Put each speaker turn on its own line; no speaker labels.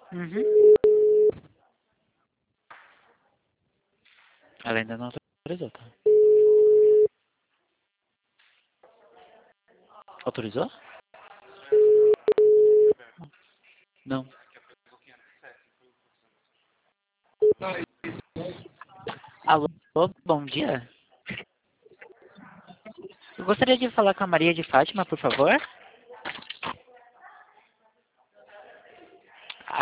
Uhum. Ela ainda não autorizou, tá? Autorizou? Não. Alô, bom dia. Eu gostaria de falar com a Maria de Fátima, por favor.